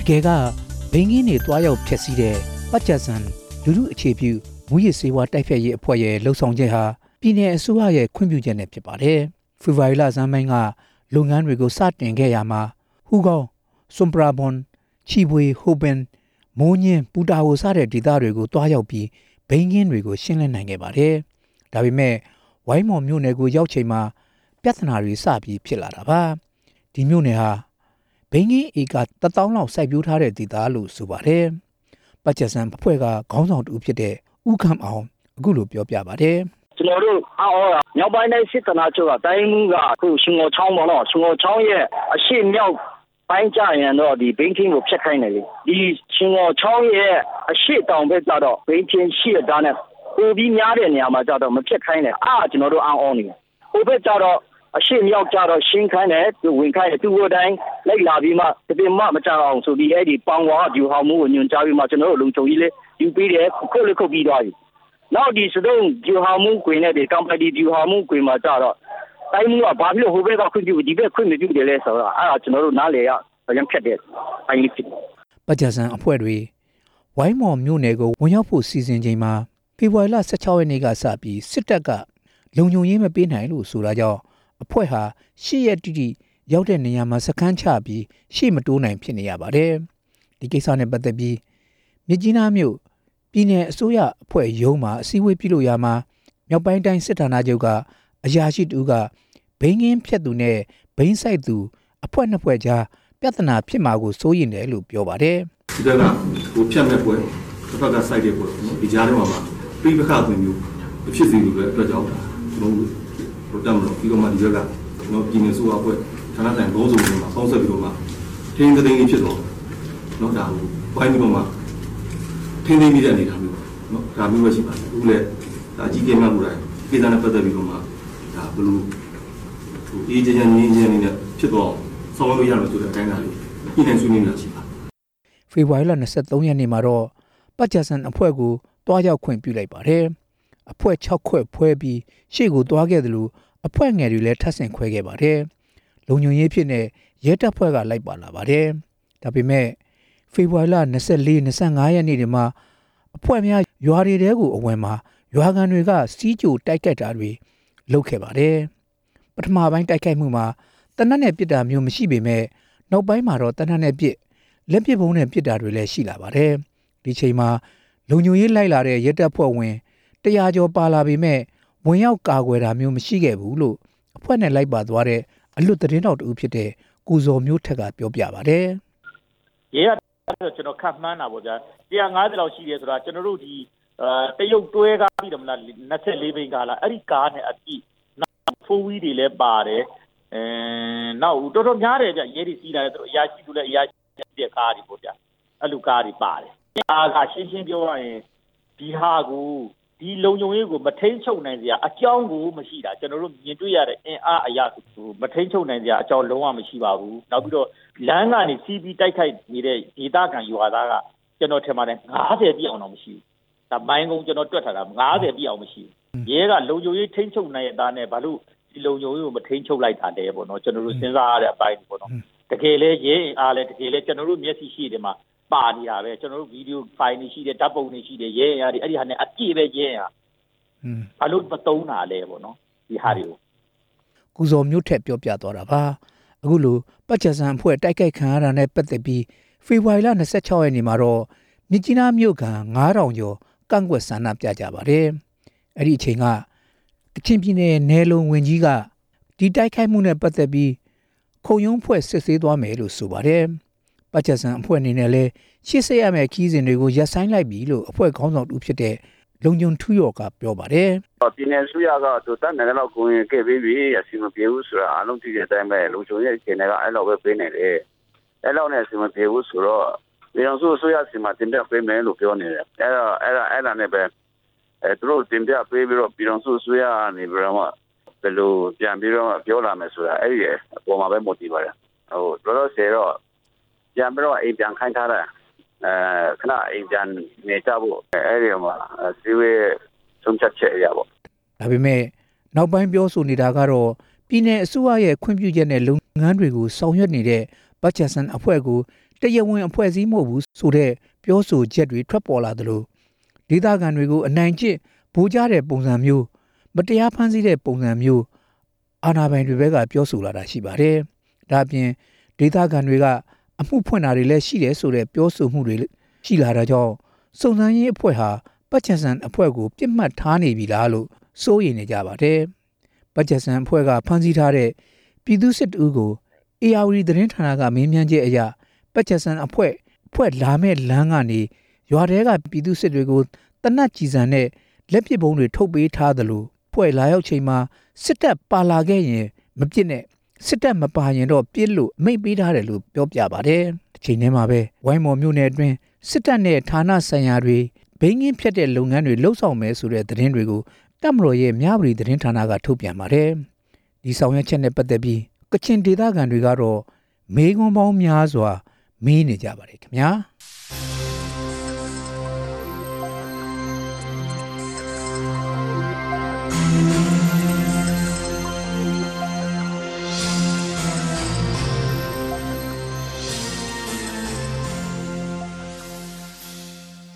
ကယ်ကဘိန်းကင်းတွေတွားရောက်ဖျက်ဆီးတဲ့ပတ်ချက်ဆန်လူလူအခြေပြုမူရစ်စေဝါတိုက်ဖျက်ရေးအဖွဲ့ရဲ့လှုံ့ဆော်ချက်ဟာပြည်내အစိုးရရဲ့ခွင့်ပြုချက်နဲ့ဖြစ်ပါတယ်။ဖေဖော်ဝါရီလဇန်ပိုင်းကလုပ်ငန်းတွေကိုစတင်ခဲ့ရမှာဟူကောင်စွန်ပရာဘွန်ချီဘွေဟိုပန်မိုးညင်းပူတာဝိုစတဲ့ဒေသတွေကိုတွားရောက်ပြီးဘိန်းကင်းတွေကိုရှင်းလင်းနိုင်ခဲ့ပါတယ်။ဒါပေမဲ့ဝိုင်းမော်မြို့နယ်ကိုရောက်ချိန်မှာပြဿနာတွေစပြီးဖြစ်လာတာပါ။ဒီမြို့နယ်ဟာဘိန်းကင်းဧက1000လောက်စိုက်ပျိုးထားတဲ့ဒေသလို့ဆိုပါတယ်။ပတ်ချက်ဆန်အဖွဲ့ကခေါင်းဆောင်တူဖြစ်တဲ့ဦးခမ်းအောင်အခုလိုပြောပြပါတယ်။ကျွန်တော်တို့အော်မြောက်ပိုင်းတိုင်းစစ်ဌာနချုပ်ကတိုင်းမှုကအခုရှင်ငေါချောင်းပေါ့နော်ရှင်ငေါချောင်းရဲ့အရှိမြောက်ပိုင်းကြရင်တော့ဒီဘိန်းချင်းကိုဖျက်ခိုင်းတယ်လေဒီရှင်ငေါချောင်းရဲ့အရှိတောင်ဘက်ကတော့ဘိန်းချင်းရှိတဲ့သားနဲ့ပိုပြီးများတဲ့နေရာမှာကြတော့မဖျက်ခိုင်းတယ်ကျွန်တော်တို့အောင်းနေတယ်ဟိုဘက်ကြတော့အရှိမြောက်ကြတော့ရှင်းခိုင်းတယ်သူဝင်ခိုင်းတယ်သူ့ဘက်တိုင်းလိုက်လာပြီးမှတပင်မမကြအောင်ဆိုပြီးအဲ့ဒီပေါင်ဝါဂျူဟောင်းမှုကိုညွှန်ကြားပြီးမှကျွန်တော်တို့လုံချုံကြီးလေးယူပေးတယ်ခုတ်လေးခုတ်ပြီးသွားပြီနောက်ဒီစတုံးဂျူဟောင်းမှုကွင်းနဲ့ဒီကမ်ပဏီဂျူဟောင်းမှုကွင်းမှာကြတော့တိုင်းမှုကဘာဖြစ်လို့ဟိုဘက်ကခွင့်ပြုဒီဘက်ခွင့်မပြုတယ်လဲဆိုတော့ကျွန်တော်တို့နားလေရရမ်းဖြတ်တယ်အိုင်လစ်ပတ်ချက်ဆန်အဖွဲ့တွေဝိုင်းမော်မြို့နယ်ကိုဝင်ရောက်ဖို့စီစဉ်ချိန်မှာဖေဖော်ဝါရီလ16ရက်နေ့ကစပြီးစစ်တပ်ကလုံခြုံရေးမပေးနိုင်လို့ဆိုတာကြောင့်အဖွဲ့ဟာ10ရက်တိတိရောက်တဲ့နေရာမှာစခန်းချပြီးရှေ့မတိုးနိုင်ဖြစ်နေရပါတယ်ဒီကိစ္စနဲ့ပတ်သက်ပြီးမြကြီးနားမြို့ပြည်내အစိုးရအဖွဲ့ရုံးမှာအစည်းအဝေးပြုလုပ်ရမှာမြောက်ပိုင်းတိုင်းစစ်ဌာနချုပ်ကအရာရှိတူကဘိန်းကင်းဖြတ်သူနဲ့ဘိန်းဆိုင်သူအဖွဲ့နှစ်ဖွဲ့ကြားပြဿနာဖြစ်မှာကိုစိုးရိမ်တယ်လို့ပြောပါတယ်ဒီကဟိုဖြတ်မဲ့ပွဲတစ်ဖက်ကစိုက်တဲ့ပွဲနော်ဒီကြားထဲမှာပြိပခါသွင်းမျိုးဖြစ်စီလို့ပဲအတွက်ကြောင့်ကျွန်တော်တို့တက်မလို့ပြီးတော့မှဒီဘက်ကကျွန်တော်ပြည်내ဆိုအပွဲဌာနတိုင်ဘောစုံတွေမှာပေါင်းဆက်ပြီးတော့မှထင်းသတင်းလေးဖြစ်တော့နော်ဒါဘိုင်းပြီးတော့မှထင်းသိမိတဲ့အနေထားမျိုးနော်ဒါမျိုးပဲရှိပါတယ်အခုလည်းဒါကြီးကဲမှတ်မှုတိုင်းကိစ္စနဲ့ပတ်သက်ပြီးတော့မှဒါဘလို့ဟိုအေးချမ်းငြင်းချမ်းနေနဲ့ဖြစ်တော့ဆောင်ရွက်လို့ရမယ်ဆိုတဲ့အတိုင်းအတာလေးပြည်내ဆွေးနွေးနေတာရှိပါဖေဖော်ဝါရီလ23ရက်နေ့မှာတော့ပတ်ချက်ဆန်အဖွဲ့ကိုတွားရောက်ခွင့်ပြုလိုက်ပါတယ်အဖွဲ့6ခွဲဖွဲပြီးရှေ့ကိုတွားခဲ့တယ်လို့အဖွဲ့ငယ်တွေလည်းထပ်ဆင့်ခွဲခဲ့ပါတယ်လုံခြုံရေးဖြစ်နေရဲတပ်ဖွဲ့ကလိုက်ပါလာပါတယ်ဒါပေမဲ့ဖေဖော်ဝါရီလ24 25ရက်နေ့တွေမှာအဖွဲ့များရွာတွေတဲကိုအဝင်မှာရွာကန်တွေကစီးကြိုတိုက်ခိုက်တာတွေလုပ်ခဲ့ပါတယ်ပထမပိုင်းတိုက်ခိုက်မှုမှာတနက်နဲ့ပစ်တာမျိုးမရှိပေမဲ့နောက်ပိုင်းမှာတော့တနက်နဲ့ပစ်လက်ပစ်ဘုံနဲ့ပစ်တာတွေလည်းရှိလာပါတယ်ဒီချိန်မှာလုံခြုံရေးလိုက်လာတဲ့ရဲတပ်ဖွဲ့ဝင်100ကျော်ပါလာပေမဲ့ဝင်ရောက်ကာကွယ်တာမျိုးမရှိခဲ့ဘူးလို့အဖွဲ့နဲ့လိုက်ပါသွားတဲ့အလွတ်သတင်းတော်တူဖြစ်တဲ့ကိုဇော်မျိုးထက်ကပြောပြပါတယ်ရဲကကျွန်တော်ခတ်မှန်းတာပေါ့ဗျာ150လောက်ရှိတယ်ဆိုတာကျွန်တော်တို့ဒီတရုတ်တွဲကားပြီးတော့မလား24ဘိန်းကားလားအဲ့ဒီကားနဲ့အကြည့်နောက်ဖိုးဝီးတွေလည်းပါတယ်နောက်တော်တော်များတယ်ဗျရဲတွေစီးလာတယ်သူတို့အရာရှိသူလည်းအရာရှိတဲ့ကားတွေပေါ့ဗျာအဲ့လိုကားတွေပါတယ်အားကရှင်းရှင်းပြောရရင်ဒီဟာကိုဒီလုံခြုံရေးကိုမထိန်ချုပ်နိုင်စရာအကြောင်းကိုမရှိတာကျွန်တော်တို့မြင်တွေ့ရတဲ့အင်အားအရာကိုမထိန်ချုပ်နိုင်စရာအကြောင်းလုံးဝမရှိပါဘူးနောက်ပြီးတော့လမ်းကနေစီးပြီးတိုက်ခိုက်နေတဲ့ဒေသခံရွာသားကကျွန်တော်ထင်ပါတယ်90ပြည့်အောင်တော့မရှိဘူးဒါမိုင်းကုန်းကျွန်တော်တွက်ထားတာ90ပြည့်အောင်မရှိဘူးရဲကလုံခြုံရေးထိန်ချုပ်နိုင်တဲ့သားနဲ့ဘာလို့ဒီလုံခြုံရေးကိုမထိန်ချုပ်လိုက်တာလဲပေါ့နော်ကျွန်တော်တို့စဉ်းစားရတဲ့အပိုင်းပေါ့နော်တကယ်လဲရဲအားလဲတကယ်လဲကျွန်တော်တို့မျက်စိရှိတယ်မှာပါနေတာပဲကျွန်တော်တို့ဗီဒီယိုဖိုင်တွေရှိတယ်ဓာတ်ပုံတွေရှိတယ်ရဲရတွေအဲ့ဒီဟာနဲ့အပြည့်ပဲရဲရဘာလို့မတုံးတာလဲပေါ့နော်ဒီဟာတွေကိုကုဇော်မျိုးထက်ပြောပြသွားတာပါအခုလိုပတ်ချက်ဆန်အဖွဲ့တိုက်ခိုက်ခံရတာနဲ့ပတ်သက်ပြီးဖေဖော်ဝါရီလ26ရက်နေ့မှာတော့မြကြီးနားမြို့က9000ကျော်ကန့်ကွက်ဆန္ဒပြကြပါတယ်အဲ့ဒီအချိန်ကကချင်ပြည်နယ်နယ်လုံဝင်ကြီးကဒီတိုက်ခိုက်မှုနဲ့ပတ်သက်ပြီးခုံရုံးဖွဲ့စစ်ဆေးသွားမယ်လို့ဆိုပါတယ်ပတ်ချက်ဆန်အဖွဲ့အနေနဲ့လည်းရှေ့ဆက်ရမယ့်ခီးစဉ်တွေကိုရပ်ဆိုင်းလိုက်ပြီလို့အဖွဲ့ခေါင်းဆောင်တူဖြစ်တဲ့လုံခြုံထူးရော်ကပြောပါတယ်ပြည်내စုရကသူတတ်နေတော့ကိုရင်ခဲ့ပြီးပြီအစီမပြေဘူးဆိုတာအလုံးကြည့်တဲ့အတိုင်းပဲလုံခြုံရေးအခြေအနေကအဲ့လိုပဲပေးနေတယ်အဲ့လိုနဲ့အစီမပြေဘူးဆိုတော့ပြည်내စုရစီမတင်ပြပေးမယ်လို့ပြောနေတယ်အဲ့ဒါနဲ့ပဲသူတို့တင်ပြပေးပြီးတော့ပြည်내စုရနေပြီးတော့ဘယ်လိုပြန်ပြီးတော့ပြောလာမယ်ဆိုတာအဲ့ဒီအပေါ်မှာပဲမူတည်ပါတယ်ဟိုတော့ဆယ်တော့ပြန်ပြီးတော့အိမ်ပြန်ခိုင်းထားတယ်ခဏအိမ်ပြန်နေကြဖို့အဲ့ဒီမှာစီဝေးဆုံးဖြတ်ချက်ရပါဒါပေမဲ့နောက်ပိုင်းပြောဆိုနေတာကတော့ပြည်내အစိုးရရဲ့ခွင့်ပြုချက်နဲ့လုပ်ငန်းတွေကိုဆောင်ရွက်နေတဲ့ပတ်ချက်ဆန်အဖွဲ့ကိုထတရားဝင်အဖွဲ့အစည်းမဟုတ်ဘူးဆိုတဲ့ပြောဆိုချက်တွေထွက်ပေါ်လာသလိုဒေသခံတွေကိုအနိုင်ကျင့်ဗိုလ်ကျတဲ့ပုံစံမျိုးမတရားဖမ်းဆီးတဲ့ပုံစံမျိုးအာဏာပိုင်တွေဘက်ကပြောဆိုလာတာရှိပါတယ်။ဒါ့အပြင်ဒေသခံတွေကအမှုဖွင့်တာတွေလည်းရှိတယ်ဆိုတဲ့ပြောဆိုမှုတွေရှိလာတာကြောင့်စုံစမ်းရေးအဖွဲ့ဟာပတ်ချက်ဆန်အဖွဲ့ကိုပြစ်မှတ်ထားနေပြီလားလို့စိုးရိမ်နေကြပါတယ်။ပတ်ချက်ဆန်အဖွဲ့ကဖမ်းဆီးထားတဲ့ပြည်သူစစ်တူကို ARD သတင်းဌာနကမေးမြန်းချက်အရပတ်ချက်ဆန်အဖွဲ့လာမဲ့လမ်းကနေရွာတဲကပြည်သူစစ်တွေကိုတနတ်ကြည်စံနဲ့လက်ပစ်ဗုံးတွေထုတ်ပေးထားသလိုဖွဲ့လာရောက်ချိန်မှာစစ်တပ်ပါလာခဲ့ရင်မပြစ်နဲ့စစ်တပ်မပါရင်တော့ပြစ်လို့အမိန့်ပေးထားတယ်လို့ပြောပြပါတယ်။တစ်ချိန်တည်းမှာပဲဝိုင်းမော်မြို့နယ်အတွင်းစစ်တပ်နဲ့ဌာနဆိုင်ရာတွေဘိန်းကင်းဖြတ်တဲ့လုပ်ငန်းတွေလှုပ်ဆောင်မယ်ဆိုတဲ့သတင်းတွေကိုတပ်မတော်ရဲ့မြဝတီသတင်းဌာနကထုတ်ပြန်ပါတယ်။ဒီဆောင်ရွက်ချက်နဲ့ပတ်သက်ပြီးကချင်ဒေသခံတွေကတော့မေးခွန်းပေါင်းများစွာမေးနေကြပါတယ်ခင်ဗျာ။